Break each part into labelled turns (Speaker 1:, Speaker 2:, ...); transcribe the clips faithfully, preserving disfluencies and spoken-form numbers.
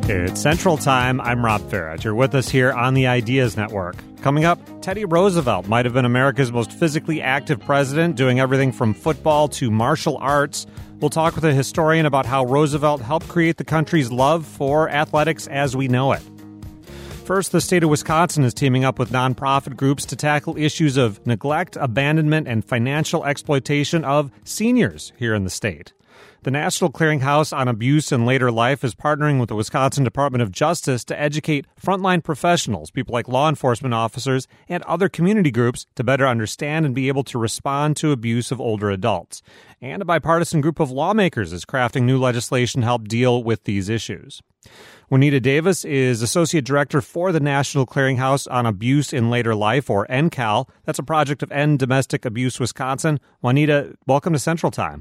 Speaker 1: It's Central Time. I'm Rob Farrett. You're with us here on the Ideas Network. Coming up, Teddy Roosevelt might have been America's most physically active president, doing everything from football to martial arts. We'll talk with a historian about how Roosevelt helped create the country's love for athletics as we know it. First, the state of Wisconsin is teaming up with nonprofit groups to tackle issues of neglect, abandonment, and financial exploitation of seniors here in the state. The National Clearinghouse on Abuse in Later Life is partnering with the Wisconsin Department of Justice to educate frontline professionals, people like law enforcement officers, and other community groups to better understand and be able to respond to abuse of older adults. And a bipartisan group of lawmakers is crafting new legislation to help deal with these issues. Juanita Davis is Associate Director for the National Clearinghouse on Abuse in Later Life, or N C A L. That's a project of End Domestic Abuse Wisconsin. Juanita, welcome to Central Time.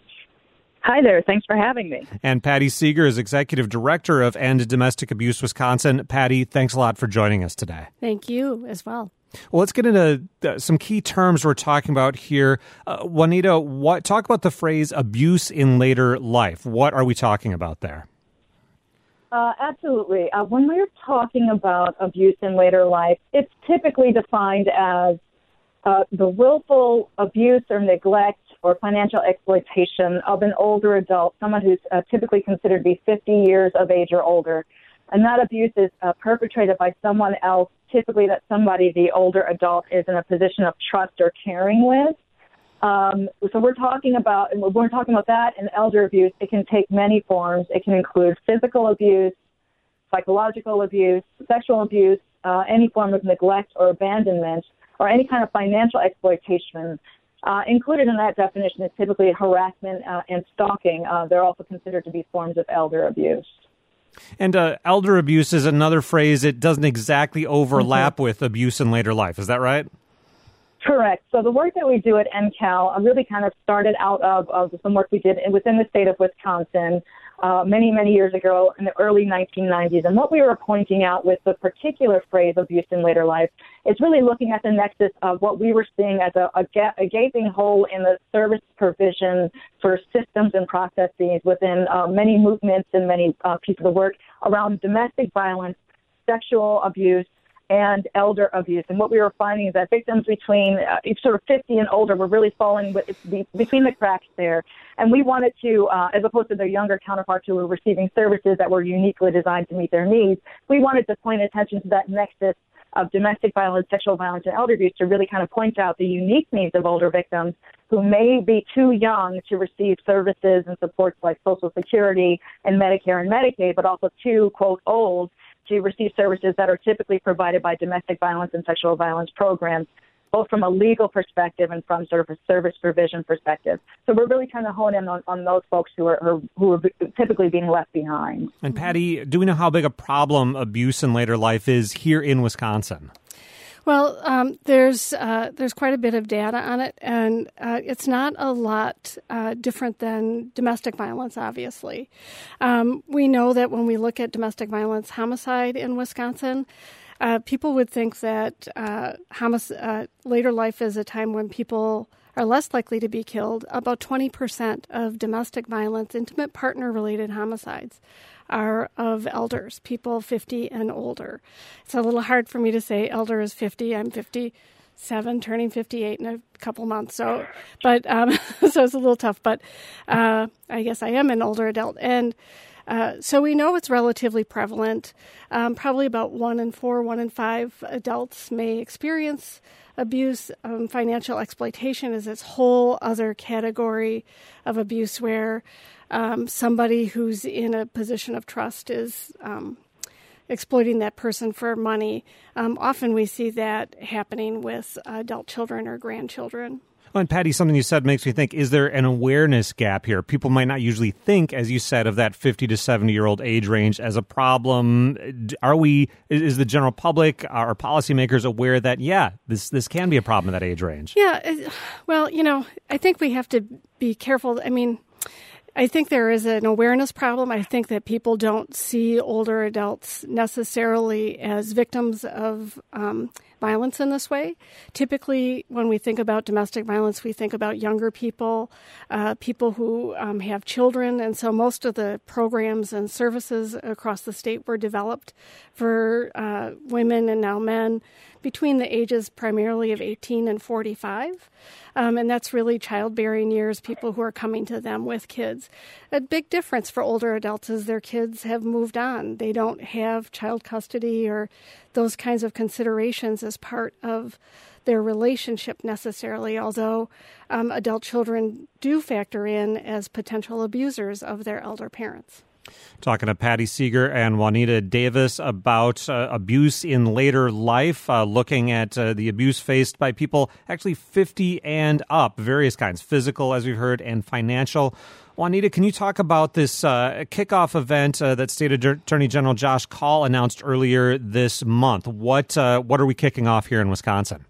Speaker 2: Hi there. Thanks for having me.
Speaker 1: And Patty Seeger is Executive Director of End Domestic Abuse Wisconsin. Patty, thanks a lot for joining us today.
Speaker 3: Thank you as well.
Speaker 1: Well, let's get into uh, some key terms we're talking about here. Uh, Juanita, what, talk about the phrase abuse in later life. What are we talking about there?
Speaker 2: Uh, absolutely. Uh, when we're talking about abuse in later life, it's typically defined as uh, the willful abuse or neglect or financial exploitation of an older adult, someone who's uh, typically considered to be fifty years of age or older. And that abuse is uh, perpetrated by someone else, typically that somebody, the older adult, is in a position of trust or caring with. Um, so we're talking about, and when we're talking about that and elder abuse, it can take many forms. It can include physical abuse, psychological abuse, sexual abuse, uh, any form of neglect or abandonment, or any kind of financial exploitation. Uh, included in that definition is typically harassment uh, and stalking. Uh, they're also considered to be forms of elder abuse.
Speaker 1: And uh, elder abuse is another phrase. It doesn't exactly overlap mm-hmm. with abuse in later life. Is that right?
Speaker 2: Correct. So the work that we do at N C A L really kind of started out of, of some work we did within the state of Wisconsin uh, many, many years ago in the early nineteen nineties. And what we were pointing out with the particular phrase abuse in later life is really looking at the nexus of what we were seeing as a, a, ga- a gaping hole in the service provision for systems and processes within uh, many movements and many uh, pieces of work around domestic violence, sexual abuse, and elder abuse. And what we were finding is that victims between uh, sort of fifty and older were really falling with, be, between the cracks there. And we wanted to, uh, as opposed to their younger counterparts who were receiving services that were uniquely designed to meet their needs, we wanted to point attention to that nexus of domestic violence, sexual violence, and elder abuse to really kind of point out the unique needs of older victims who may be too young to receive services and supports like Social Security and Medicare and Medicaid, but also too, quote, old to receive services that are typically provided by domestic violence and sexual violence programs, both from a legal perspective and from sort of a service provision perspective. So we're really trying to hone in on, on those folks who are who are typically being left behind.
Speaker 1: And Patty, do we know how big a problem abuse in later life is here in Wisconsin?
Speaker 3: Well, um, there's uh, there's quite a bit of data on it, and uh, it's not a lot uh, different than domestic violence, obviously. Um, we know that when we look at domestic violence homicide in Wisconsin, uh, people would think that uh, homic- uh, later life is a time when people are less likely to be killed. About twenty percent of domestic violence, intimate partner-related homicides, are of elders, people fifty and older. It's a little hard for me to say elder is fifty. I'm fifty-seven, turning fifty-eight in a couple months. So, but um, so it's a little tough. But uh, I guess I am an older adult, and uh, so we know it's relatively prevalent. Um, probably about one in four, one in five adults may experience abuse. Um, financial exploitation is this whole other category of abuse where um, somebody who's in a position of trust is um, exploiting that person for money. Um, often we see that happening with adult children or grandchildren.
Speaker 1: Well, and Patty, something you said makes me think, is there an awareness gap here? People might not usually think, as you said, of that fifty to seventy-year-old age range as a problem. Are we, is the general public, our policymakers aware that, yeah, this, this can be a problem at that age range?
Speaker 3: Yeah, well, you know, I think we have to be careful. I mean, I think there is an awareness problem. I think that people don't see older adults necessarily as victims of um, violence in this way. Typically, when we think about domestic violence, we think about younger people, uh, people who um, have children, and so most of the programs and services across the state were developed for uh, women and now men between the ages primarily of eighteen and forty-five. Um, and that's really childbearing years, people who are coming to them with kids. A big difference for older adults is their kids have moved on. They don't have child custody or those kinds of considerations as part of their relationship necessarily, although um, adult children do factor in as potential abusers of their elder parents.
Speaker 1: Talking to Patty Seeger and Juanita Davis about uh, abuse in later life, uh, looking at uh, the abuse faced by people actually fifty and up, various kinds, physical, as we've heard, and financial. Juanita, can you talk about this uh, kickoff event uh, that State Attorney General Josh Kaul announced earlier this month? What uh, what are we kicking off here in Wisconsin?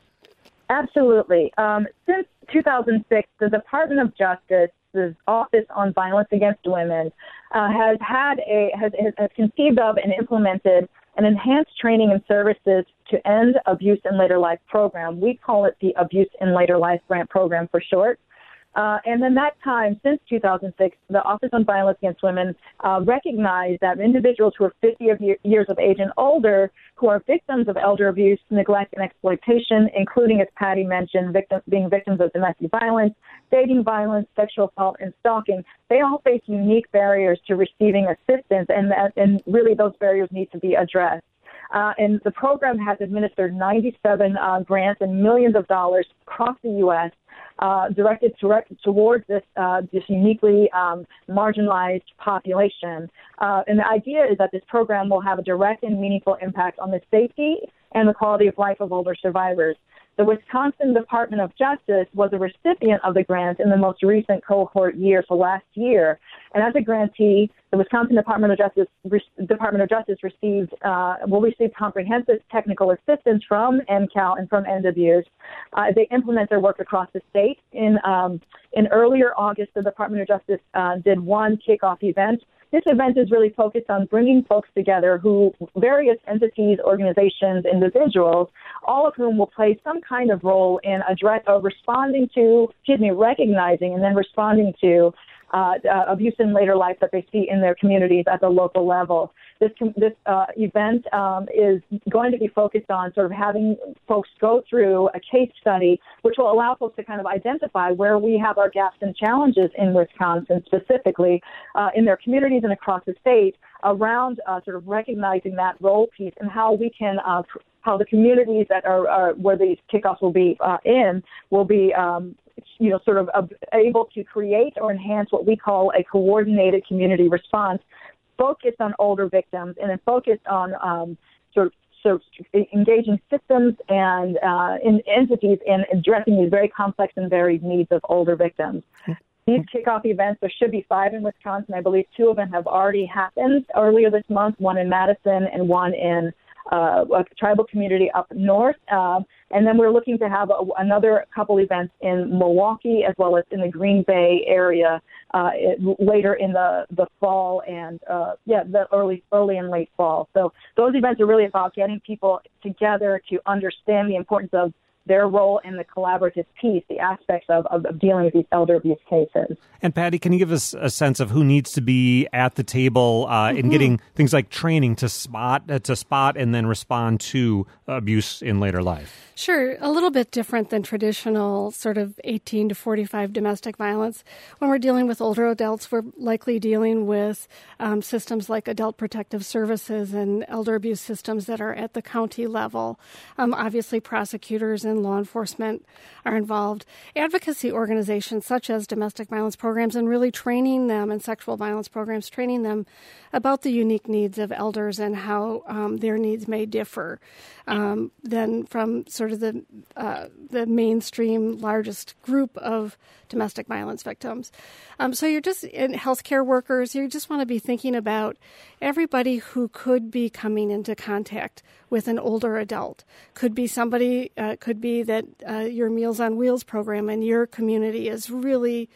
Speaker 2: Absolutely. Um, since two thousand six, the Department of Justice's Office on Violence Against Women uh, has had a has, has conceived of and implemented an enhanced training and services to end abuse in later life program. We call it the Abuse in Later Life Grant Program for short. Uh, and in that time, since two thousand six, the Office on Violence Against Women uh, recognized that individuals who are fifty of year, years of age and older who are victims of elder abuse, neglect, and exploitation, including, as Patty mentioned, victim, being victims of domestic violence, dating violence, sexual assault, and stalking, they all face unique barriers to receiving assistance, and, and really those barriers need to be addressed. Uh, and the program has administered ninety-seven uh, grants and millions of dollars across the U S Uh, directed to, towards this uh, this uniquely um, marginalized population. Uh, and the idea is that this program will have a direct and meaningful impact on the safety and the quality of life of older survivors. The Wisconsin Department of Justice was a recipient of the grant in the most recent cohort year, so last year. And as a grantee, the Wisconsin Department of Justice Department of Justice received uh, will receive comprehensive technical assistance from N C A L and from End Abuse. Uh, they implement their work across the state. In um, in earlier August, the Department of Justice uh, did one kickoff event. This event is really focused on bringing folks together who, various entities, organizations, individuals, all of whom will play some kind of role in address, uh, responding to, excuse me, recognizing and then responding to uh, uh, abuse in later life that they see in their communities at the local level. This this uh, event um, is going to be focused on sort of having folks go through a case study, which will allow folks to kind of identify where we have our gaps and challenges in Wisconsin, specifically uh, in their communities and across the state, around uh, sort of recognizing that role piece and how we can uh, how the communities that are, are where these kickoffs will be uh, in will be um, you know, sort of uh, able to create or enhance what we call a coordinated community response, focused on older victims and then focused on um, sort of so engaging systems and uh, in entities in addressing these very complex and varied needs of older victims. These kickoff events, there should be five in Wisconsin. I believe two of them have already happened earlier this month, one in Madison and one in uh, a tribal community up north. Uh, and then we're looking to have a, another couple events in Milwaukee as well as in the Green Bay area uh, it, later in the, the fall and, uh, yeah, the early, early and late fall. So those events are really about getting people together to understand the importance of their role in the collaborative piece, the aspects of, of, of dealing with these elder abuse cases.
Speaker 1: And Patty, can you give us a sense of who needs to be at the table uh, mm-hmm. in getting things like training to spot, uh, to spot and then respond to abuse in later life?
Speaker 3: Sure. A little bit different than traditional sort of eighteen to forty-five domestic violence. When we're dealing with older adults, we're likely dealing with um, systems like adult protective services and elder abuse systems that are at the county level. Um, obviously, prosecutors and law enforcement are involved. Advocacy organizations such as domestic violence programs and really training them and sexual violence programs, training them about the unique needs of elders and how um, their needs may differ um, than from sort of the uh, the mainstream largest group of domestic violence victims. Um, so you're just in healthcare workers, you just want to be thinking about everybody who could be coming into contact with an older adult. Could be somebody, uh, could be that uh, your Meals on Wheels program in your community is really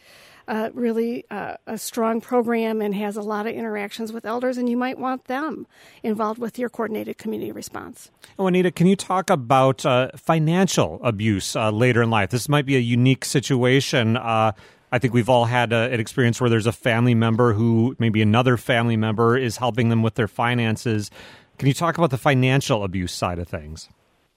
Speaker 3: uh, really uh, a strong program and has a lot of interactions with elders, and you might want them involved with your coordinated community response.
Speaker 1: Oh, Anita, can you talk about uh, financial abuse uh, later in life? This might be a unique situation. Uh, I think we've all had a, an experience where there's a family member who maybe another family member is helping them with their finances. Can you talk about the financial abuse side of things?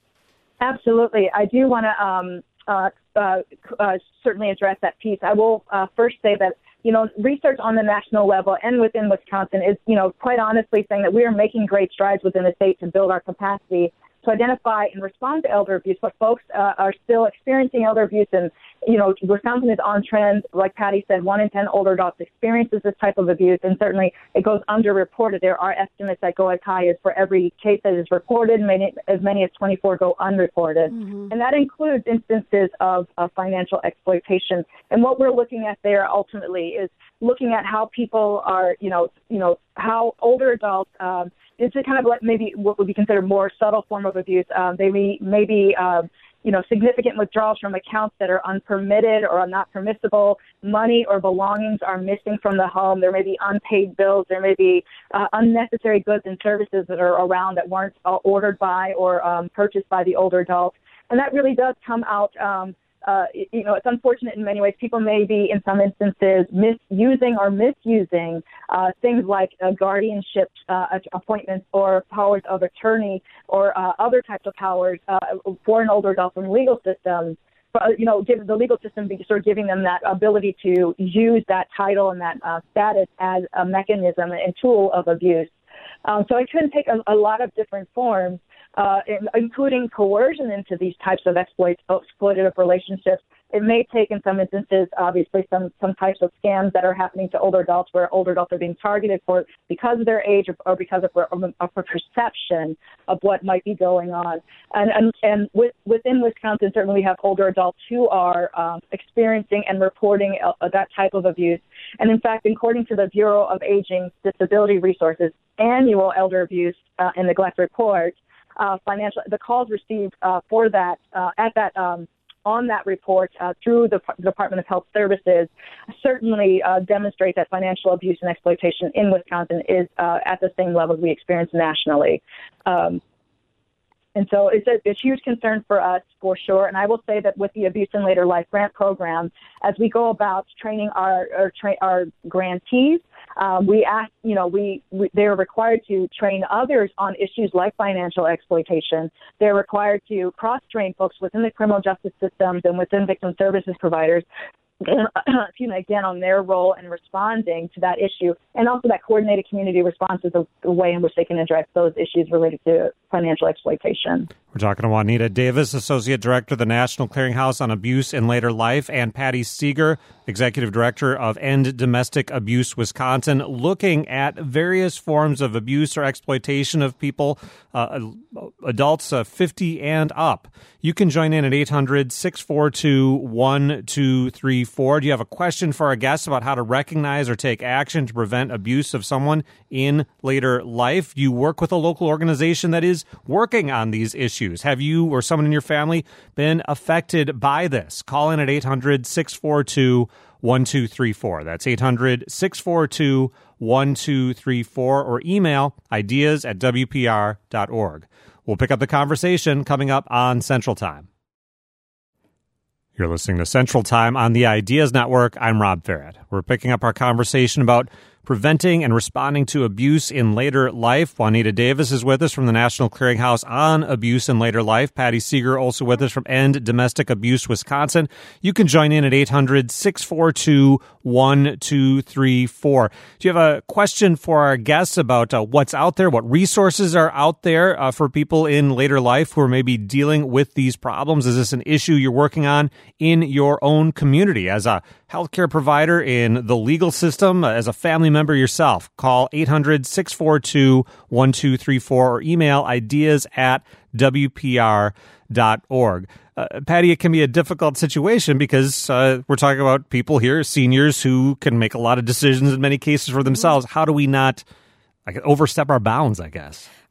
Speaker 2: Absolutely. I do want to um, uh, uh, uh, certainly address that piece. I will uh, first say that, you know, research on the national level and within Wisconsin is, you know, quite honestly saying that we are making great strides within the state to build our capacity to identify and respond to elder abuse, but folks uh, are still experiencing elder abuse. And, you know, Wisconsin is on trend. Like Patty said, one in ten older adults experiences this type of abuse, and certainly it goes underreported. There are estimates that go as high as for every case that is reported, many, as many as twenty-four go unreported. Mm-hmm. And that includes instances of, of financial exploitation. And what we're looking at there ultimately is looking at how people are, you know, you know, how older adults, um, it's a kind of like maybe what would be considered more subtle form of abuse. Um, they may, maybe, uh, you know, significant withdrawals from accounts that are unpermitted or are not permissible. Money or belongings are missing from the home. There may be unpaid bills. There may be uh, unnecessary goods and services that are around that weren't uh, ordered by or um, purchased by the older adult. And that really does come out um, Uh, you know, it's unfortunate in many ways. People may be, in some instances, misusing or misusing uh, things like uh, guardianship uh, appointments or powers of attorney or uh, other types of powers uh, for an older adult from the legal system. But, you know, give the legal system be sort of giving them that ability to use that title and that uh, status as a mechanism and tool of abuse. Um, so it can take a, a lot of different forms. Uh, including coercion into these types of exploit, exploitative relationships. It may take, in some instances, obviously, some, some types of scams that are happening to older adults where older adults are being targeted for because of their age or, or because of, of a perception of what might be going on. And, and, and with, within Wisconsin, certainly we have older adults who are um, experiencing and reporting uh, that type of abuse. And in fact, according to the Bureau of Aging Disability Resources annual elder abuse uh, and neglect report, Uh, financial, the calls received uh, for that uh, at that um, on that report uh, through the P- Department of Health Services certainly uh, demonstrate that financial abuse and exploitation in Wisconsin is uh, at the same level we experience nationally. Um, And so it's a, it's a huge concern for us, for sure. And I will say that with the Abuse in Later Life grant program, as we go about training our our, tra- our grantees, um, we ask, you know, we, we they're required to train others on issues like financial exploitation. They're required to cross-train folks within the criminal justice systems and within victim services providers. Excuse me, again, on their role in responding to that issue, and also that coordinated community response is the, the way in which they can address those issues related to financial exploitation.
Speaker 1: We're talking to Juanita Davis, Associate Director of the National Clearinghouse on Abuse in Later Life, and Patty Seeger, Executive Director of End Domestic Abuse Wisconsin, looking at various forms of abuse or exploitation of people, uh, adults uh, fifty and up. You can join in at eight hundred, six four two, one two three four. Do you have a question for our guests about how to recognize or take action to prevent abuse of someone in later life? Do you work with a local organization that is working on these issues? Have you or someone in your family been affected by this? Call in at eight hundred, six four two, one two three four. That's eight hundred, six four two, one two three four, or email ideas at w p r dot org. We'll pick up the conversation coming up on Central Time. You're listening to Central Time on the Ideas Network. I'm Rob Farrett. We're picking up our conversation about preventing and responding to abuse in later life. Juanita Davis is with us from the National Clearinghouse on Abuse in Later Life. Patty Seeger also with us from End Domestic Abuse Wisconsin. You can join in at eight hundred, six four two, one two three four. Do you have a question for our guests about uh, what's out there, what resources are out there uh, for people in later life who are maybe dealing with these problems? Is this an issue you're working on in your own community as a healthcare provider, in the legal system, as a family member yourself? Call eight hundred, six four two, one two three four or email ideas at w p r dot org. Uh, Patty, it can be a difficult situation because uh, we're talking about people here, seniors, who can make a lot of decisions in many cases for themselves. How do we not like, overstep our bounds, I guess?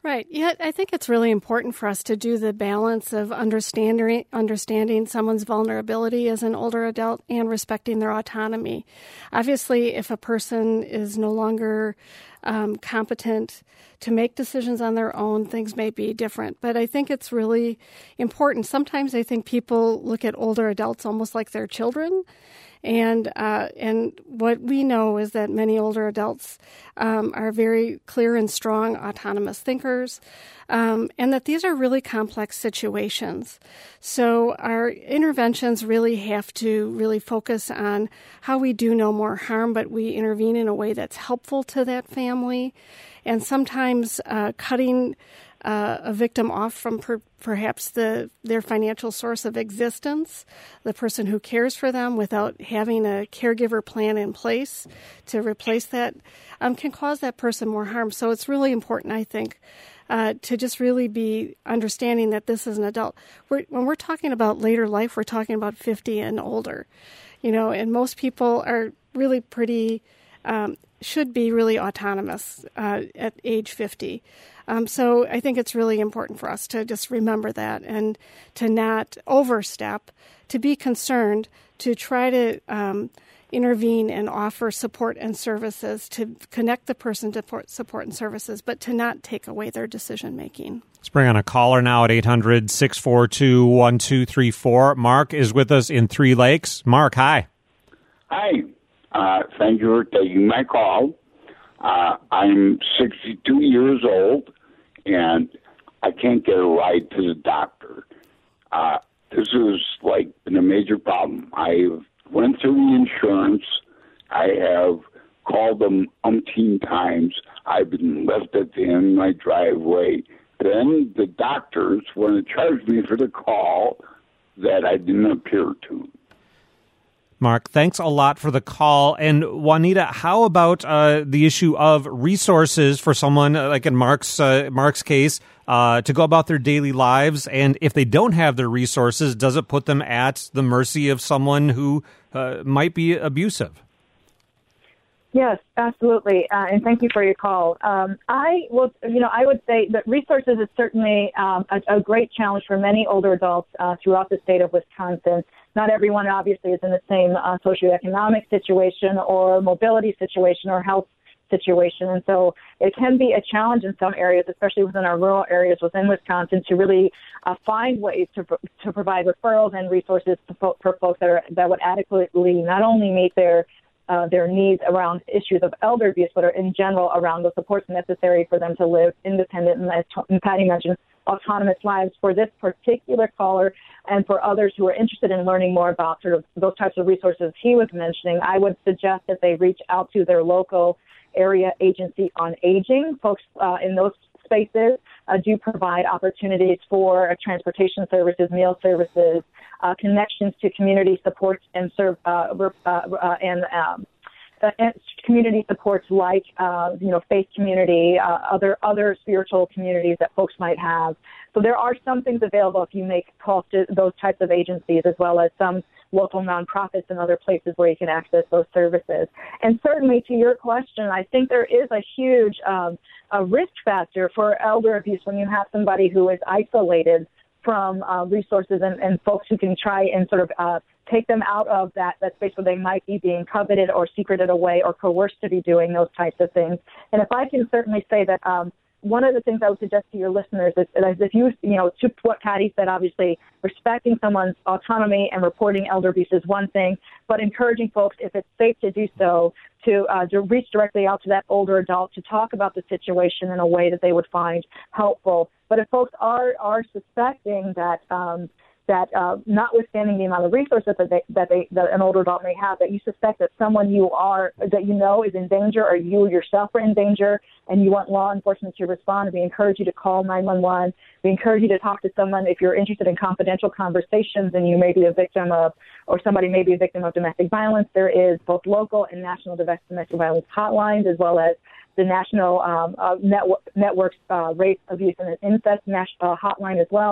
Speaker 3: Right. Yeah, I think it's really important for us to do the balance of understanding understanding someone's vulnerability as an older adult and respecting their autonomy. Obviously, if a person is no longer um, competent to make decisions on their own, things may be different. But I think it's really important. Sometimes I think people look at older adults almost like they're children. And uh, and what we know is that many older adults um, are very clear and strong autonomous thinkers, um, and that these are really complex situations. So our interventions really have to really focus on how we do no more harm, but we intervene in a way that's helpful to that family. And sometimes uh, cutting Uh, a victim off from per, perhaps the their financial source of existence, the person who cares for them, without having a caregiver plan in place to replace that, um, can cause that person more harm. So it's really important, I think, uh, to just really be understanding that this is an adult. We're, when we're talking about later life, we're talking about fifty and older, you know, and most people are really pretty, um, should be really autonomous uh, at age fifty. Um, so I think it's really important for us to just remember that and to not overstep, to be concerned, to try to um, intervene and offer support and services, to connect the person to support and services, but to not take away their decision making.
Speaker 1: Let's bring on a caller now at eight hundred, six four two, one two three four. Mark is with us in Three Lakes. Mark, hi.
Speaker 4: Hi. Uh, thank you for taking my call. Uh, I'm sixty-two years old, and I can't get a ride to the doctor. Uh, this has, like, been a major problem. I've went through the insurance. I have called them umpteen times. I've been left at the end of my driveway. Then the doctors want to charge me for the call that I didn't appear to.
Speaker 1: Mark, thanks a lot for the call. And Juanita, how about uh, the issue of resources for someone, uh, like in Mark's uh, Mark's case, uh, to go about their daily lives? And if they don't have their resources, does it put them at the mercy of someone who uh, might be abusive?
Speaker 2: Yes, absolutely. Uh, and thank you for your call. Um, I will, you know, I would say that resources is certainly um, a, a great challenge for many older adults uh, throughout the state of Wisconsin. Not everyone obviously is in the same uh, socioeconomic situation or mobility situation or health situation. And so it can be a challenge in some areas, especially within our rural areas within Wisconsin, to really uh, find ways to to provide referrals and resources to fo- for folks that are that would adequately not only meet their Uh, their needs around issues of elder abuse, but are in general around the supports necessary for them to live independent and, as Patty mentioned, autonomous lives. For this particular caller and for others who are interested in learning more about sort of those types of resources he was mentioning, I would suggest that they reach out to their local area agency on aging. Folks uh, in those spaces uh, do provide opportunities for uh, transportation services, meal services, uh, connections to community supports and serve uh, uh, uh, and um, uh, and community supports like uh, you know faith community, uh, other other spiritual communities that folks might have. So there are some things available if you make calls to those types of agencies, as well as some local nonprofits and other places where you can access those services. And certainly, to your question, I think there is a huge um, a risk factor for elder abuse when you have somebody who is isolated from uh, resources and, and folks who can try and sort of uh, take them out of that, that space where they might be being coveted or secreted away or coerced to be doing those types of things. And if I can certainly say that um, one of the things I would suggest to your listeners is, is if you, you know, to what Patty said, obviously, respecting someone's autonomy and reporting elder abuse is one thing, but encouraging folks, if it's safe to do so, to, uh, to reach directly out to that older adult to talk about the situation in a way that they would find helpful. But if folks are, are suspecting that um, that uh, notwithstanding the amount of resources that they, that they that an older adult may have, that you suspect that someone you are that you know is in danger, or you yourself are in danger, and you want law enforcement to respond, we encourage you to call nine one one. We encourage you to talk to someone if you're interested in confidential conversations and you may be a victim of, or somebody may be a victim of domestic violence. There is both local and national domestic violence hotlines, as well as the national um, uh, network, networks uh, rape, abuse, and incest national uh, hotline as well.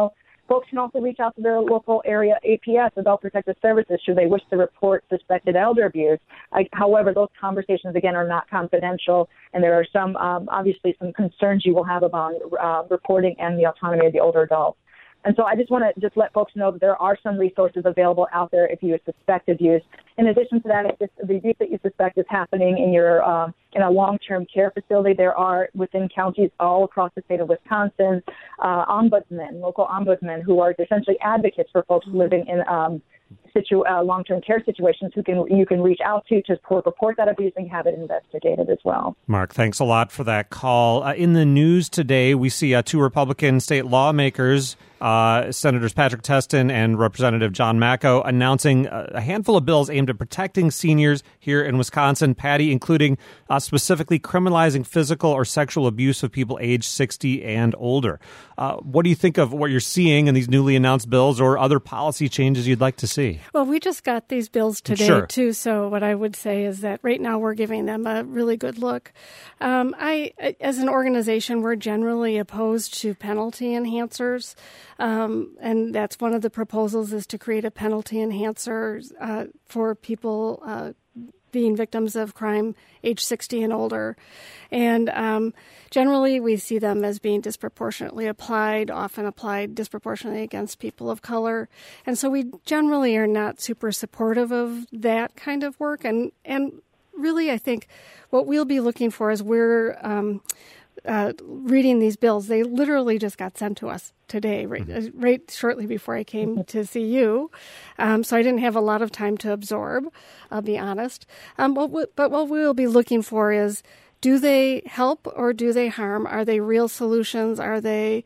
Speaker 2: Folks can also reach out to their local area A P S, Adult Protective Services, should they wish to report suspected elder abuse. I, however, those conversations, again, are not confidential, and there are some, um, obviously, some concerns you will have about uh, reporting and the autonomy of the older adults. And so I just want to just let folks know that there are some resources available out there if you suspect abuse. In addition to that, if this, the abuse that you suspect is happening in your uh, in a long-term care facility, there are within counties all across the state of Wisconsin uh, ombudsmen, local ombudsmen, who are essentially advocates for folks living in um, situ- uh, long-term care situations who can you can reach out to to report that abuse and have it investigated as well.
Speaker 1: Mark, thanks a lot for that call. Uh, in the news today, we see uh, two Republican state lawmakers, uh, Senators Patrick Testin and Representative John Macco, announcing a handful of bills aimed at protecting seniors here in Wisconsin, Patty, including uh, specifically criminalizing physical or sexual abuse of people aged sixty and older. Uh, what do you think of what you're seeing in these newly announced bills or other policy changes you'd like to see?
Speaker 3: Well, we just got these bills today,
Speaker 1: sure.
Speaker 3: too, so what I would say is that right now we're giving them a really good look. Um, I, as an organization, we're generally opposed to penalty enhancers, um, and that's one of the proposals is to create a penalty enhancer uh, for people uh, being victims of crime age sixty and older. And um, generally we see them as being disproportionately applied, often applied disproportionately against people of color. And so we generally are not super supportive of that kind of work. And, and really, I think what we'll be looking for is we're um, uh, reading these bills. They literally just got sent to us today, right, mm-hmm. right shortly before I came to see you. Um, so I didn't have a lot of time to absorb, I'll be honest. Um, but, we, but what we'll be looking for is, do they help or do they harm? Are they real solutions? Are they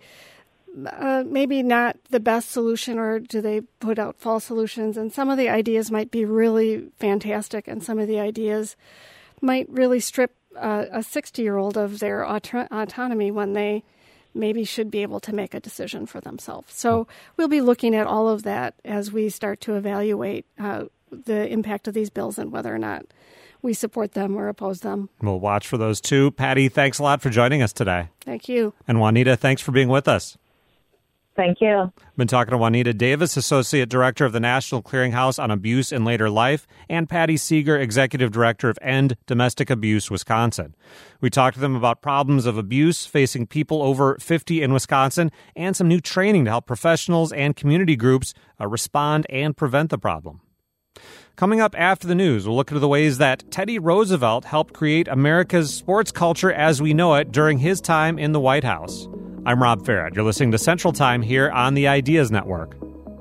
Speaker 3: uh, maybe not the best solution, or do they put out false solutions? And some of the ideas might be really fantastic, and some of the ideas might really strip uh, a sixty-year-old of their auto- autonomy when they maybe should be able to make a decision for themselves. So we'll be looking at all of that as we start to evaluate uh, the impact of these bills and whether or not we support them or oppose them.
Speaker 1: We'll watch for those too. Patty, thanks a lot for joining us today.
Speaker 3: Thank you.
Speaker 1: And Juanita, thanks for being with us.
Speaker 2: Thank you.
Speaker 1: Been talking to Juanita Davis, Associate Director of the National Clearinghouse on Abuse in Later Life, and Patty Seeger, Executive Director of End Domestic Abuse Wisconsin. We talked to them about problems of abuse facing people over fifty in Wisconsin and some new training to help professionals and community groups uh, respond and prevent the problem. Coming up after the news, we'll look into the ways that Teddy Roosevelt helped create America's sports culture as we know it during his time in the White House. I'm Rob Farrett. You're listening to Central Time here on the Ideas Network.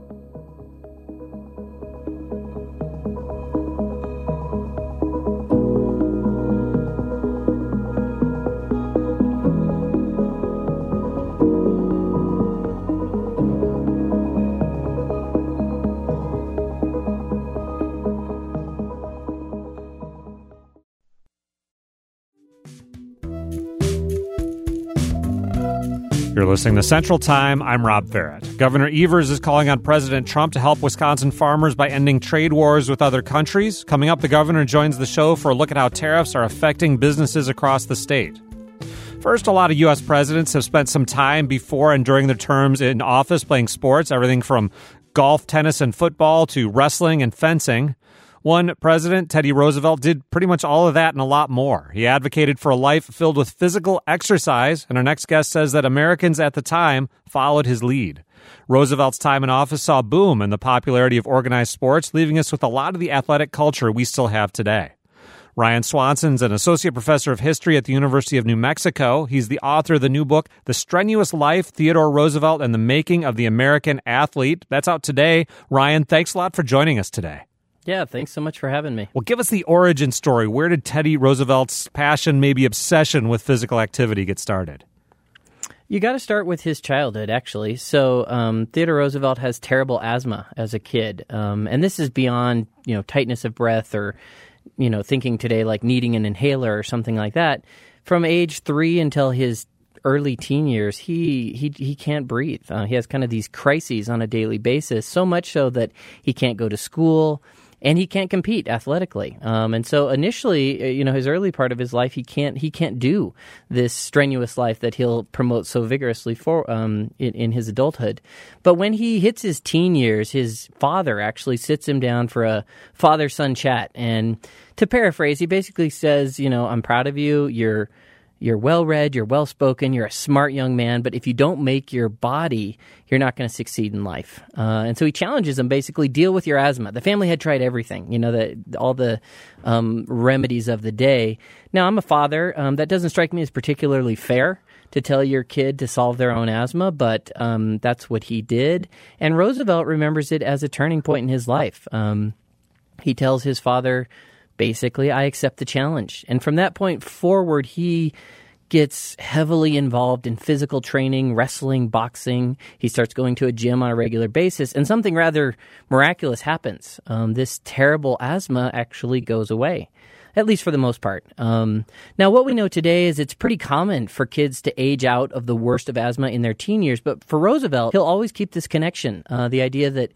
Speaker 1: You're listening to Central Time. I'm Rob Farrett. Governor Evers is calling on President Trump to help Wisconsin farmers by ending trade wars with other countries. Coming up, the governor joins the show for a look at how tariffs are affecting businesses across the state. First, a lot of U S presidents have spent some time before and during their terms in office playing sports, everything from golf, tennis, and football to wrestling and fencing. One president, Teddy Roosevelt, did pretty much all of that and a lot more. He advocated for a life filled with physical exercise, and our next guest says that Americans at the time followed his lead. Roosevelt's time in office saw a boom in the popularity of organized sports, leaving us with a lot of the athletic culture we still have today. Ryan Swanson's an associate professor of history at the University of New Mexico. He's the author of the new book, The Strenuous Life, Theodore Roosevelt and the Making of the American Athlete. That's out today. Ryan, thanks a lot for joining us today.
Speaker 5: Yeah, thanks so much for having me.
Speaker 1: Well, give us the origin story. Where did Teddy Roosevelt's passion, maybe obsession with physical activity get started?
Speaker 5: You got to start with his childhood, actually. So um, Theodore Roosevelt has terrible asthma as a kid. Um, and this is beyond, you know, tightness of breath or, you know, thinking today like needing an inhaler or something like that. From age three until his early teen years, he he he can't breathe. Uh, he has kind of these crises on a daily basis, so much so that he can't go to school. and he can't compete athletically. Um, and so initially, you know, his early part of his life, he can't he can't do this strenuous life that he'll promote so vigorously for um, in, in his adulthood. But when he hits his teen years, his father actually sits him down for a father-son chat. And to paraphrase, he basically says, you know, I'm proud of you. You're You're well-read, you're well-spoken, you're a smart young man, but if you don't make your body, you're not going to succeed in life. Uh, and so he challenges him, basically, deal with your asthma. The family had tried everything, you know, the, all the um, remedies of the day. Now, I'm a father. Um, that doesn't strike me as particularly fair to tell your kid to solve their own asthma, but um, that's what he did. And Roosevelt remembers it as a turning point in his life. Um, he tells his father, basically, I accept the challenge. And from that point forward, he gets heavily involved in physical training, wrestling, boxing. He starts going to a gym on a regular basis, and something rather miraculous happens. Um, this terrible asthma actually goes away, at least for the most part. Um, now, what we know today is it's pretty common for kids to age out of the worst of asthma in their teen years. But for Roosevelt, he'll always keep this connection, uh, the idea that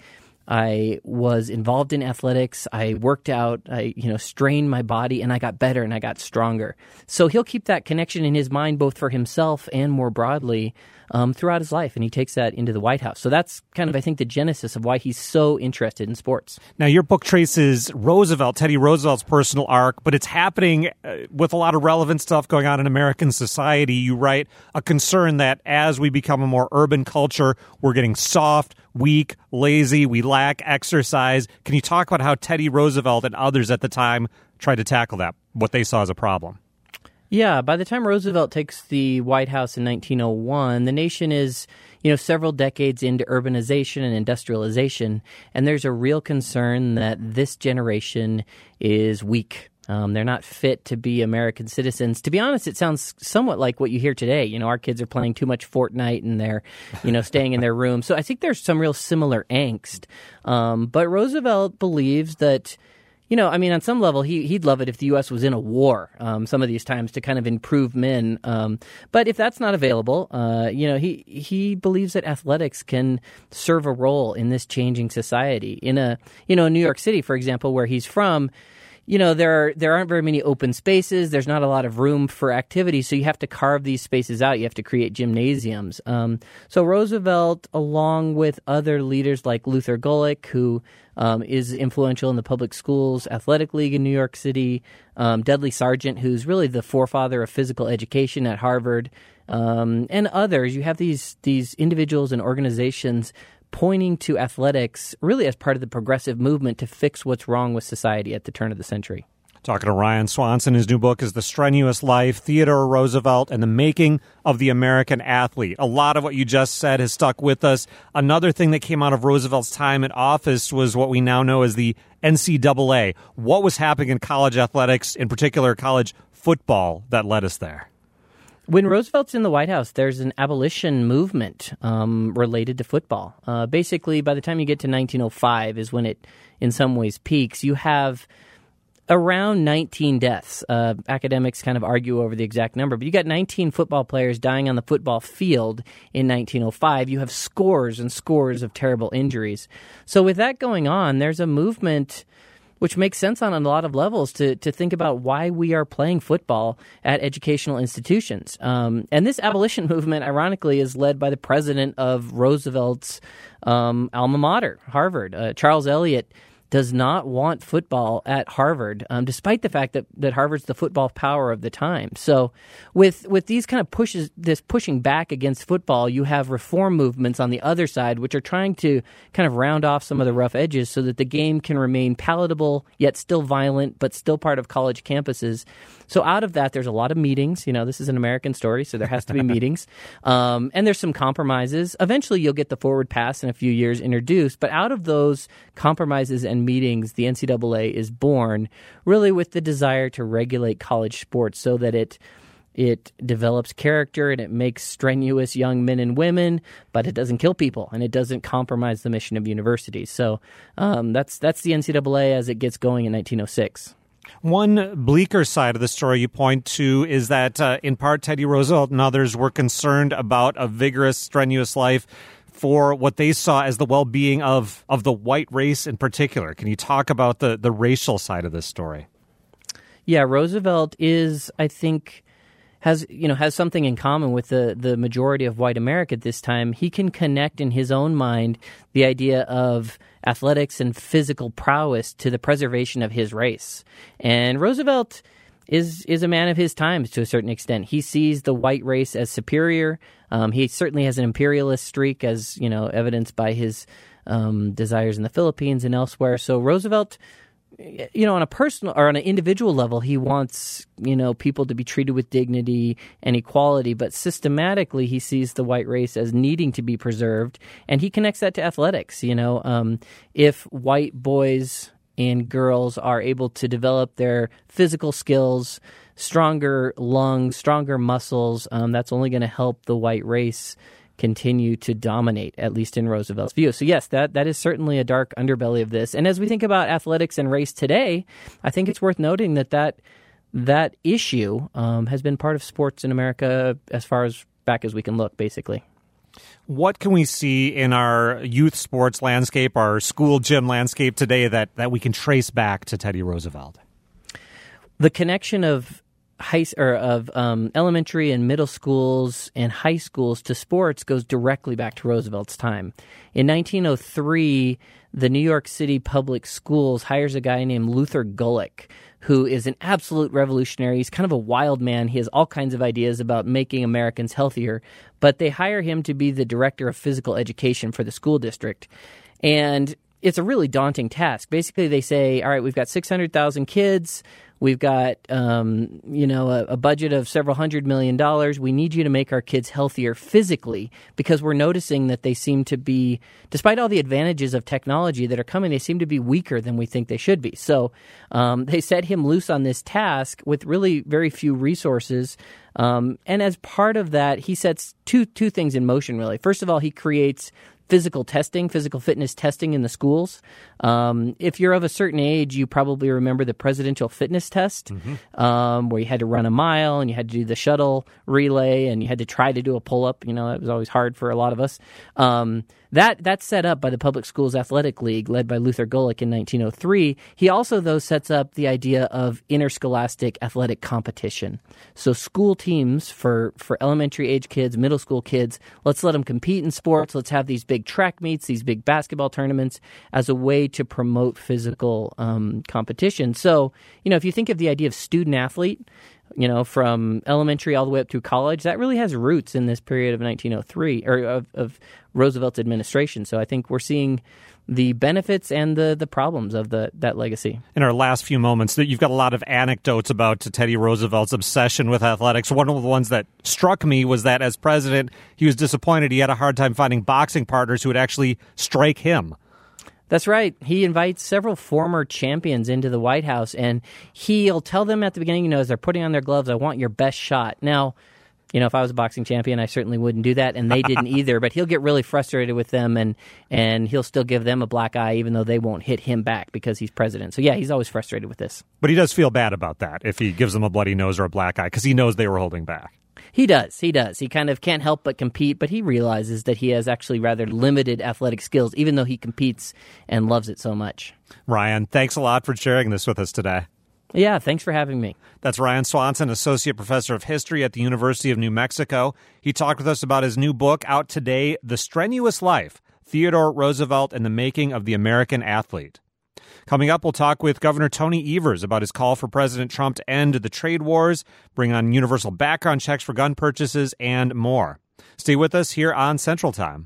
Speaker 5: I was involved in athletics. I worked out, I, you know, strained my body, and I got better and I got stronger. So he'll keep that connection in his mind, both for himself and more broadly, um, throughout his life. And he takes that into the White House. So that's kind of, I think, the genesis of why he's so interested in sports.
Speaker 1: Now, your book traces Roosevelt, Teddy Roosevelt's personal arc, but it's happening uh, with a lot of relevant stuff going on in American society. You write a concern that as we become a more urban culture, we're getting soft, weak, lazy, we lack exercise. Can you talk about how Teddy Roosevelt and others at the time tried to tackle that, what they saw as a problem?
Speaker 5: Yeah, by the time Roosevelt takes the White House in nineteen oh one, the nation is, you know, several decades into urbanization and industrialization, and there's a real concern that this generation is weak. Um, they're not fit to be American citizens. To be honest, it sounds somewhat like what you hear today. You know, our kids are playing too much Fortnite and they're, you know, staying in their room. So I think there's some real similar angst. Um, but Roosevelt believes that, you know, I mean, on some level, he, he'd love it if the U S was in a war um, some of these times to kind of improve men. Um, but if that's not available, uh, you know, he he believes that athletics can serve a role in this changing society. In a, you know, New York City, for example, where he's from, you know, there are, there aren't very many open spaces. There's not a lot of room for activity, so you have to carve these spaces out. You have to create gymnasiums. Um, so Roosevelt, along with other leaders like Luther Gulick, who um, is influential in the public schools athletic league in New York City, um, Dudley Sargent, who's really the forefather of physical education at Harvard, um, and others, you have these these individuals and organizations pointing to athletics really as part of the progressive movement to fix what's wrong with society at the turn of the century.
Speaker 1: Talking to Ryan Swanson, his new book is The Strenuous Life, Theodore Roosevelt and the Making of the American Athlete. A lot of what you just said has stuck with us. Another thing that came out of Roosevelt's time in office was what we now know as the N C double A. What was happening in college athletics, in particular college football, that led us there?
Speaker 5: When Roosevelt's in the White House, there's an abolition movement um, related to football. Uh, basically, by the time you get to nineteen oh five is when it, in some ways, peaks. You have around nineteen deaths. Uh, academics kind of argue over the exact number, but you got nineteen football players dying on the football field in nineteen oh five. You have scores and scores of terrible injuries. So with that going on, there's a movement which makes sense on a lot of levels to to think about why we are playing football at educational institutions. Um, and this abolition movement, ironically, is led by the president of Roosevelt's um, alma mater, Harvard. Uh, Charles Eliot does not want football at Harvard, um, despite the fact that, that Harvard's the football power of the time. So with with these kind of pushes, this pushing back against football, you have reform movements on the other side, which are trying to kind of round off some of the rough edges so that the game can remain palatable, yet still violent, but still part of college campuses. So out of that, there's a lot of meetings. You know, this is an American story, so there has to be meetings. Um, and there's some compromises. Eventually, you'll get the forward pass in a few years introduced. But out of those compromises and meetings, the N C double A is born really with the desire to regulate college sports so that it it develops character and it makes strenuous young men and women, but it doesn't kill people and it doesn't compromise the mission of universities. So um, that's that's the N C double A as it gets going in nineteen oh six.
Speaker 1: One bleaker side of the story you point to is that, uh, in part, Teddy Roosevelt and others were concerned about a vigorous, strenuous life for what they saw as the well-being of, of the white race in particular. Can you talk about the, the racial side of this story?
Speaker 5: Yeah, Roosevelt is, I think, has you know has something in common with the, the majority of white America at this time. He can connect in his own mind the idea of athletics and physical prowess to the preservation of his race. And Roosevelt is is a man of his times to a certain extent. He sees the white race as superior. Um, he certainly has an imperialist streak, as you know, evidenced by his um, desires in the Philippines and elsewhere. So Roosevelt, you know, on a personal or on an individual level, he wants, you know, people to be treated with dignity and equality, but systematically he sees the white race as needing to be preserved, and he connects that to athletics. You know, um, if white boys and girls are able to develop their physical skills, stronger lungs, stronger muscles, um, that's only going to help the white race continue to dominate, at least in Roosevelt's view. So yes, that that is certainly a dark underbelly of this. And as we think about athletics and race today, I think it's worth noting that that, that issue um, has been part of sports in America as far as back as we can look, basically.
Speaker 1: What can we see in our youth sports landscape, our school gym landscape today that, that we can trace back to Teddy Roosevelt?
Speaker 5: The connection of high or of um, elementary and middle schools and high schools to sports goes directly back to Roosevelt's time. In nineteen oh three, the New York City Public Schools hires a guy named Luther Gulick, who is an absolute revolutionary. He's kind of a wild man. He has all kinds of ideas about making Americans healthier, but they hire him to be the director of physical education for the school district. And it's a really daunting task. Basically, they say, all right, we've got six hundred thousand kids. We've got, um, you know, a, a budget of several hundred million dollars. We need you to make our kids healthier physically because we're noticing that they seem to be, despite all the advantages of technology that are coming, they seem to be weaker than we think they should be. So um, they set him loose on this task with really very few resources. Um, and as part of that, he sets two two things in motion, really. First of all, he creates physical testing, physical fitness testing in the schools. Um, if you're of a certain age, you probably remember the presidential fitness test, mm-hmm. um, where you had to run a mile and you had to do the shuttle relay and you had to try to do a pull-up. You know, it was always hard for a lot of us. Um, that that's set up by the Public Schools Athletic League, led by Luther Gulick in nineteen oh three. He also, though, sets up the idea of interscholastic athletic competition. So school teams for, for elementary age kids, middle school kids, let's let them compete in sports. Let's have these big track meets, these big basketball tournaments as a way to promote physical um, competition. So, you know, if you think of the idea of student athlete, you know, from elementary all the way up through college, that really has roots in this period of nineteen oh three, or of, of Roosevelt's administration. So I think we're seeing the benefits and the the problems of the that legacy.
Speaker 1: In our last few moments, that you've got a lot of anecdotes about Teddy Roosevelt's obsession with athletics. One of the ones that struck me was that as president, he was disappointed he had a hard time finding boxing partners who would actually strike him.
Speaker 5: That's right. He invites several former champions into the White House, and he'll tell them at the beginning, you know, as they're putting on their gloves, I want your best shot. Now, you know, if I was a boxing champion, I certainly wouldn't do that, and they didn't either. But he'll get really frustrated with them, and and he'll still give them a black eye, even though they won't hit him back because he's president. So, yeah, he's always frustrated with this.
Speaker 1: But he does feel bad about that if he gives them a bloody nose or a black eye, because he knows they were holding back.
Speaker 5: He does. He does. He kind of can't help but compete, but he realizes that he has actually rather limited athletic skills, even though he competes and loves it so much.
Speaker 1: Ryan, thanks a lot for sharing this with us today.
Speaker 5: Yeah, thanks for having me.
Speaker 1: That's Ryan Swanson, Associate Professor of History at the University of New Mexico. He talked with us about his new book out today, The Strenuous Life, Theodore Roosevelt and the Making of the American Athlete. Coming up, we'll talk with Governor Tony Evers about his call for President Trump to end the trade wars, bring on universal background checks for gun purchases, and more. Stay with us here on Central Time.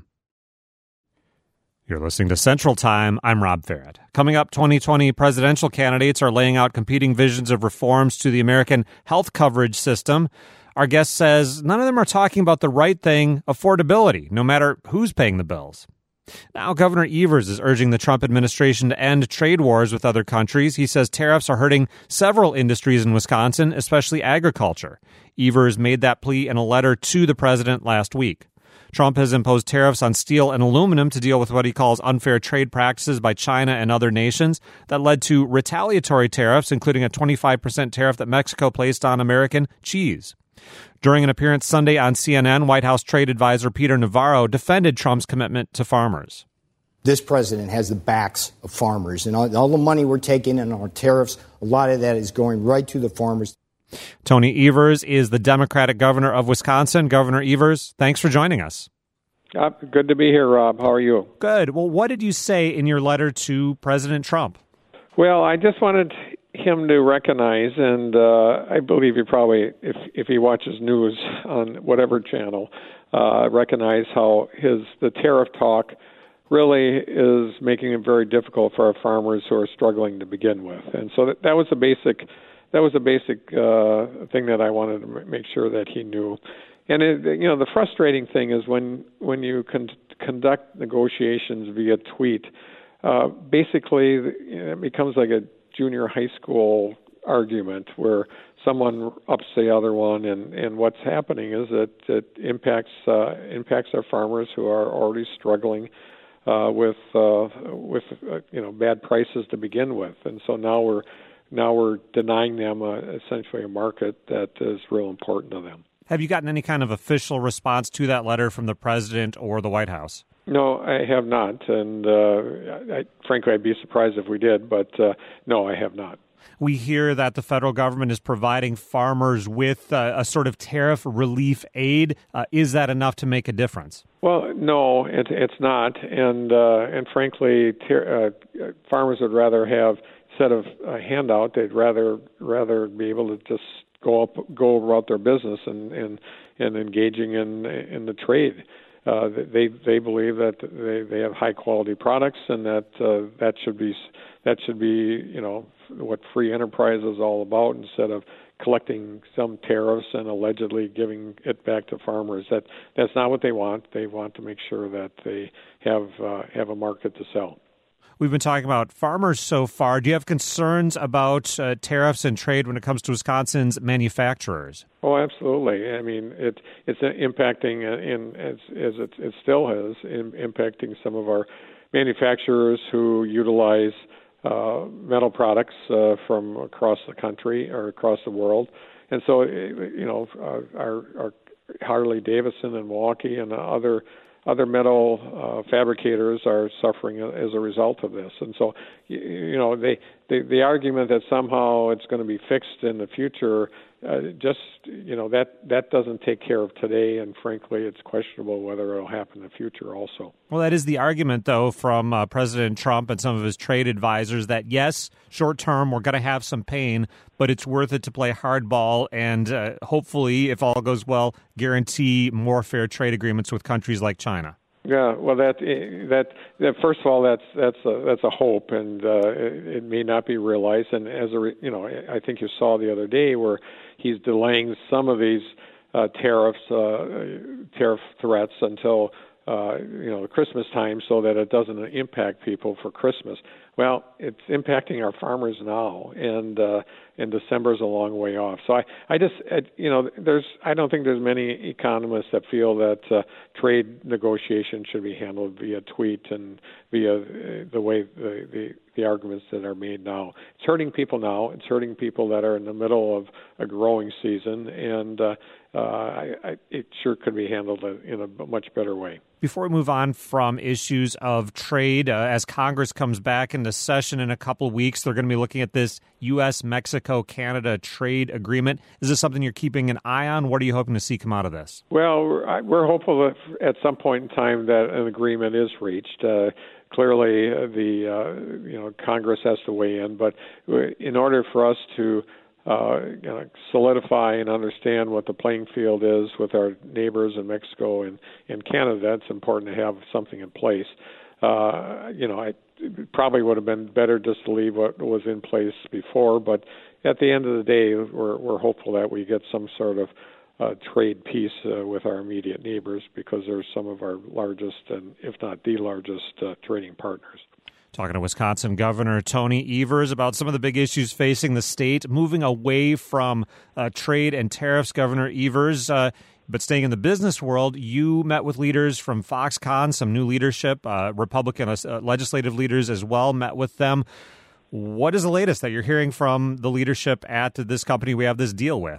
Speaker 1: You're listening to Central Time. I'm Rob Farrett. Coming up, twenty twenty presidential candidates are laying out competing visions of reforms to the American health coverage system. Our guest says none of them are talking about the right thing, affordability, no matter who's paying the bills. Now, Governor Evers is urging the Trump administration to end trade wars with other countries. He says tariffs are hurting several industries in Wisconsin, especially agriculture. Evers made that plea in a letter to the president last week. Trump has imposed tariffs on steel and aluminum to deal with what he calls unfair trade practices by China and other nations that led to retaliatory tariffs, including a twenty-five percent tariff that Mexico placed on American cheese. During an appearance Sunday on C N N, White House trade advisor Peter Navarro defended Trump's commitment to farmers.
Speaker 6: This president has the backs of farmers, and all, all the money we're taking in our tariffs, a lot of that is going right to the farmers.
Speaker 1: Tony Evers is the Democratic governor of Wisconsin. Governor Evers, thanks for joining us.
Speaker 7: Uh, good to be here, Rob. How are you?
Speaker 1: Good. Well, what did you say in your letter to President Trump?
Speaker 7: Well, I just wanted him to recognize, and uh, I believe he probably, if if he watches news on whatever channel, uh, recognize how his the tariff talk really is making it very difficult for our farmers who are struggling to begin with. And so that, that was a basic, that was a basic uh, thing that I wanted to make sure that he knew. And it, you know, the frustrating thing is when when you con- conduct negotiations via tweet, uh, basically you know, it becomes like a junior high school argument where someone ups the other one, and, and what's happening is that it impacts uh, impacts our farmers who are already struggling uh, with uh, with uh, you know bad prices to begin with, and so now we're now we're denying them uh, essentially a market that is real important to them.
Speaker 1: Have you gotten any kind of official response to that letter from the president or the White House?
Speaker 7: No, I have not, and uh, I, frankly, I'd be surprised if we did, but uh, no, I have not.
Speaker 1: We hear that the federal government is providing farmers with uh, a sort of tariff relief aid. Uh, is that enough to make a difference?
Speaker 7: Well, no, it, it's not, and uh, and frankly, ter- uh, farmers would rather have instead of a handout, they'd rather rather be able to just go up, go about their business and and, and engaging in in the trade. Uh, they they believe that they, they have high quality products, and that uh, that should be that should be you know what free enterprise is all about, instead of collecting some tariffs and allegedly giving it back to farmers. That that's not what they want. They want to make sure that they have uh, have a market to sell.
Speaker 1: We've been talking about farmers so far. Do you have concerns about uh, tariffs and trade when it comes to Wisconsin's manufacturers?
Speaker 7: Oh, absolutely. I mean, it, it's impacting, in, as, as it, it still has, in, impacting some of our manufacturers who utilize uh, metal products uh, from across the country or across the world. And so, you know, our, our Harley Davidson in Milwaukee and other Other metal uh, fabricators are suffering as a result of this, and so you, you know they, they the argument that somehow it's going to be fixed in the future, uh, just you know that that doesn't take care of today, and frankly, it's questionable whether it'll happen in the future also.
Speaker 1: Well, that is the argument, though, from uh, President Trump and some of his trade advisors that yes, short term we're going to have some pain, but it's worth it to play hardball and uh, hopefully, if all goes well, guarantee more fair trade agreements with countries like China.
Speaker 7: Yeah, well, that that, that first of all, that's that's a, that's a hope, and uh, it, it may not be realized. And as a you know, I think you saw the other day where he's delaying some of these uh, tariffs, uh, tariff threats until uh, you know Christmas time, so that it doesn't impact people for Christmas. Well, it's impacting our farmers now, and uh, and December's a long way off. So I, I just, you know, there's, I don't think there's many economists that feel that uh, trade negotiations should be handled via tweet and via the way the, the the arguments that are made now. It's hurting people now. It's hurting people that are in the middle of a growing season, and uh, uh, I, I, it sure could be handled in a much better way.
Speaker 1: Before we move on from issues of trade, uh, as Congress comes back into session in a couple of weeks, they're going to be looking at this U S Mexico Canada trade agreement. Is this something you're keeping an eye on? What are you hoping to see come out of this?
Speaker 7: Well, we're, we're hopeful that at some point in time that an agreement is reached. Uh, clearly, uh, the uh, you know Congress has to weigh in, but in order for us to Uh, you know, solidify and understand what the playing field is with our neighbors in Mexico and, and Canada, it's important to have something in place. Uh, you know, I, it probably would have been better just to leave what was in place before, but at the end of the day, we're, we're hopeful that we get some sort of uh, trade peace uh, with our immediate neighbors, because they're some of our largest and, if not the largest, uh, trading partners.
Speaker 1: Talking to Wisconsin Governor Tony Evers about some of the big issues facing the state, moving away from uh, trade and tariffs. Governor Evers, uh, but staying in the business world, you met with leaders from Foxconn, some new leadership, uh, Republican uh, legislative leaders as well, met with them. What is the latest that you're hearing from the leadership at this company we have this deal with?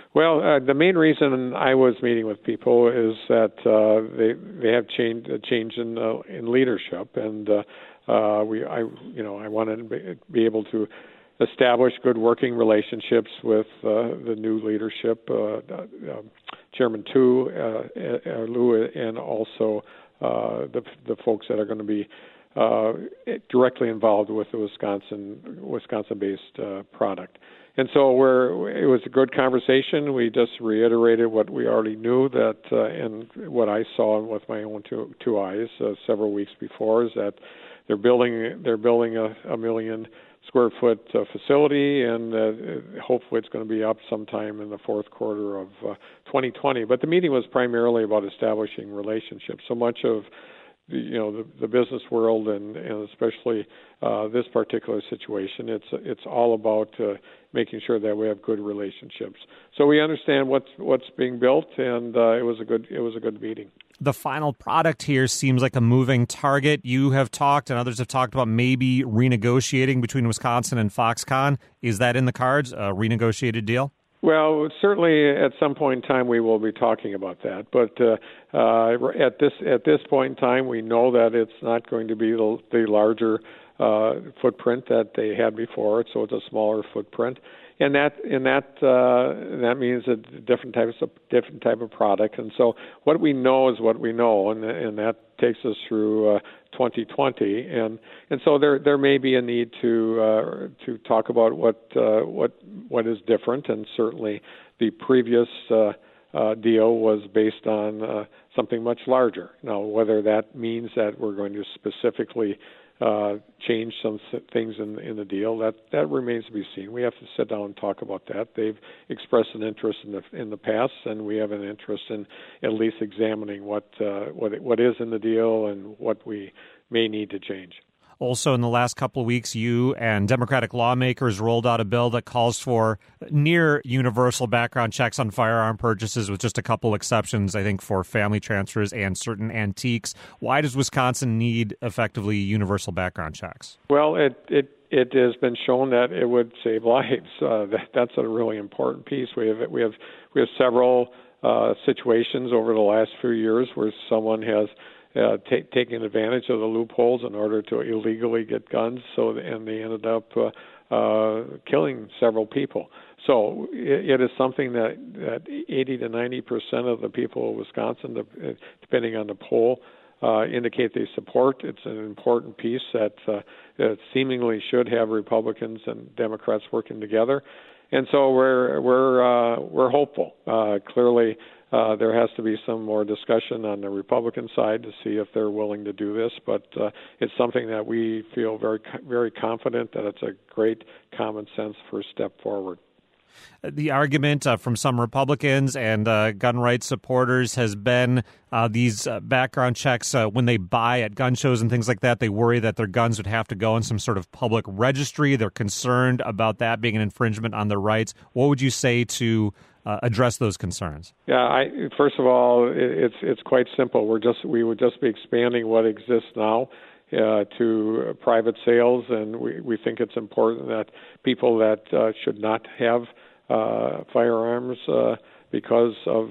Speaker 7: Well, uh, the main reason I was meeting with people is that uh, they they have changed a change in uh, in leadership, and uh, uh, we I you know I want to be able to establish good working relationships with uh, the new leadership, uh, uh, Chairman Tu, uh, Lou, and also uh, the the folks that are going to be uh, directly involved with the Wisconsin Wisconsin-based uh, product. And so we're, it was a good conversation. We just reiterated what we already knew, that uh, and what I saw with my own two, two eyes uh, several weeks before, is that they're building they're building a, a million square foot uh, facility, and uh, hopefully it's going to be up sometime in the fourth quarter of uh, twenty twenty. But the meeting was primarily about establishing relationships. So much of you know the, the business world, and, and especially uh, this particular situation, it's it's all about uh, making sure that we have good relationships. So we understand what's what's being built, and uh, it was a good it was a good meeting.
Speaker 1: The final product here seems like a moving target. You have talked, and others have talked about maybe renegotiating between Wisconsin and Foxconn. Is that in the cards? A renegotiated deal?
Speaker 7: Well, certainly at some point in time we will be talking about that. But uh, uh, at this at this point in time, we know that it's not going to be the, the larger uh, footprint that they had before. So it's a smaller footprint, and that and that uh, that means a different types of different type of product. And so what we know is what we know, and and that takes us through uh, twenty twenty, and and so there there may be a need to uh, to talk about what uh, what what is different, and certainly the previous uh, uh, deal was based on uh, something much larger. Now, whether that means that we're going to specifically uh, change some things in in the deal, that that remains to be seen. We have to sit down and talk about that. They've expressed an interest in the in the past, and we have an interest in at least examining what uh, what what is in the deal and what we may need to change.
Speaker 1: Also, in the last couple of weeks, you and Democratic lawmakers rolled out a bill that calls for near universal background checks on firearm purchases, with just a couple exceptions, I think, for family transfers and certain antiques. Why does Wisconsin need effectively universal background checks?
Speaker 7: Well, it it, it has been shown that it would save lives. Uh, that, that's a really important piece. We have we have we have several uh, situations over the last few years where someone has Uh, t- taking advantage of the loopholes in order to illegally get guns, so and they ended up uh, uh, killing several people. So it, it is something that, that eighty to ninety percent of the people of Wisconsin, depending on the poll, uh, indicate they support. It's an important piece that, uh, that seemingly should have Republicans and Democrats working together, and so we're we're uh, we're hopeful. Uh, clearly. Uh, there has to be some more discussion on the Republican side to see if they're willing to do this, but uh, it's something that we feel very, very confident that it's a great common sense first step forward.
Speaker 1: The argument uh, from some Republicans and uh, gun rights supporters has been uh, these uh, background checks, uh, when they buy at gun shows and things like that, they worry that their guns would have to go in some sort of public registry. They're concerned about that being an infringement on their rights. What would you say to uh, address those concerns?
Speaker 7: Yeah, I, first of all, it, it's it's quite simple. We're just we would just be expanding what exists now Uh, to uh, private sales, and we, we think it's important that people that uh, should not have uh, firearms uh, because of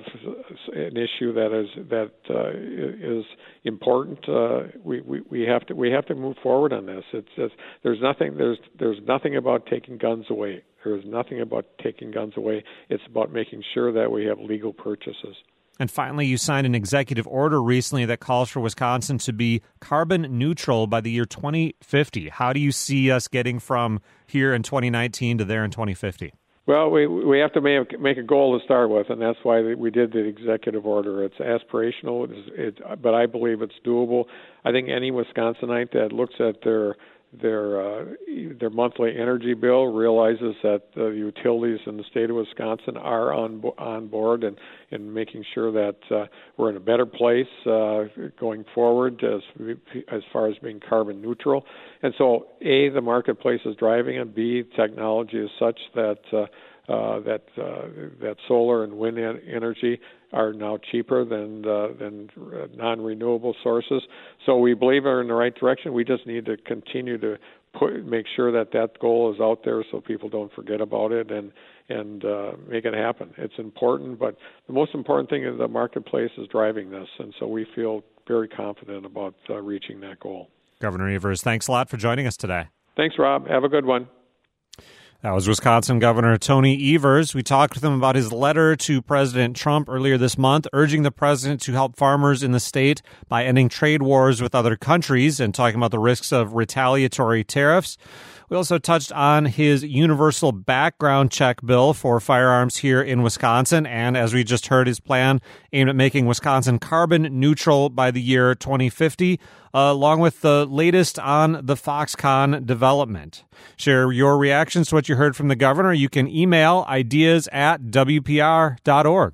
Speaker 7: an issue that is that uh, is important. Uh, we, we, we have to we have to move forward on this. It's just, there's nothing there's there's nothing about taking guns away. There's nothing about taking guns away. It's about making sure that we have legal purchases.
Speaker 1: And finally, you signed an executive order recently that calls for Wisconsin to be carbon neutral by the year twenty fifty. How do you see us getting from here in twenty nineteen to there in twenty fifty?
Speaker 7: Well, we we have to make, make a goal to start with, and that's why we did the executive order. It's aspirational, it's, it, but I believe it's doable. I think any Wisconsinite that looks at their their uh, their monthly energy bill realizes that the utilities in the state of Wisconsin are on on board and, and making sure that uh, we're in a better place uh, going forward as as far as being carbon neutral. And so, A, the marketplace is driving it. B, technology is such that uh, uh, that uh, that solar and wind energy are now cheaper than uh, than non-renewable sources. So we believe we're in the right direction. We just need to continue to put, make sure that that goal is out there so people don't forget about it, and and uh, make it happen. It's important, but the most important thing is the marketplace is driving this, and so we feel very confident about uh, reaching that goal.
Speaker 1: Governor Evers, thanks a lot for joining us today.
Speaker 7: Thanks, Rob. Have a good one.
Speaker 1: That was Wisconsin Governor Tony Evers. We talked with him about his letter to President Trump earlier this month, urging the president to help farmers in the state by ending trade wars with other countries and talking about the risks of retaliatory tariffs. We also touched on his universal background check bill for firearms here in Wisconsin, and as we just heard, his plan aimed at making Wisconsin carbon neutral by the year twenty fifty, uh, along with the latest on the Foxconn development. Share your reactions to what you heard from the governor. You can email ideas at W P R dot org.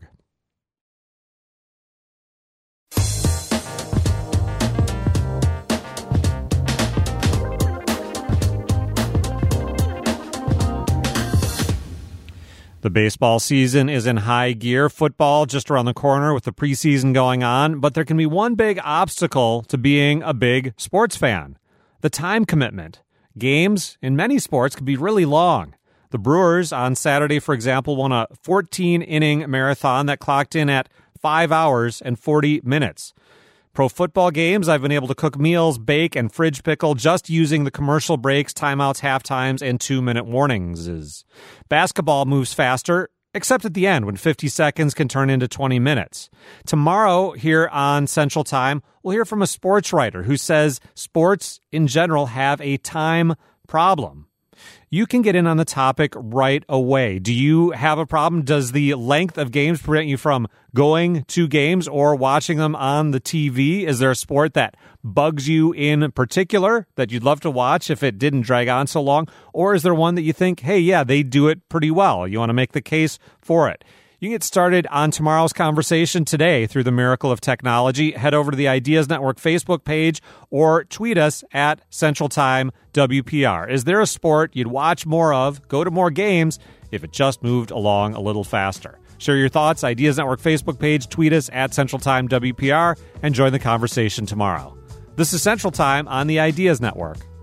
Speaker 1: The baseball season is in high gear. Football just around the corner with the preseason going on. But there can be one big obstacle to being a big sports fan: the time commitment. Games in many sports can be really long. The Brewers on Saturday, for example, won a fourteen-inning marathon that clocked in at five hours and forty minutes. Pro football games, I've been able to cook meals, bake, and fridge pickle just using the commercial breaks, timeouts, half times, and two-minute warnings. Basketball moves faster, except at the end when fifty seconds can turn into twenty minutes. Tomorrow here on Central Time, we'll hear from a sports writer who says sports in general have a time problem. You can get in on the topic right away. Do you have a problem? Does the length of games prevent you from going to games or watching them on the T V? Is there a sport that bugs you in particular that you'd love to watch if it didn't drag on so long? Or is there one that you think, hey, yeah, they do it pretty well? You want to make the case for it. You can get started on tomorrow's conversation today through the miracle of technology. Head over to the Ideas Network Facebook page or tweet us at Central Time W P R. Is there a sport you'd watch more of, go to more games, if it just moved along a little faster? Share your thoughts, Ideas Network Facebook page, tweet us at Central Time W P R, and join the conversation tomorrow. This is Central Time on the Ideas Network.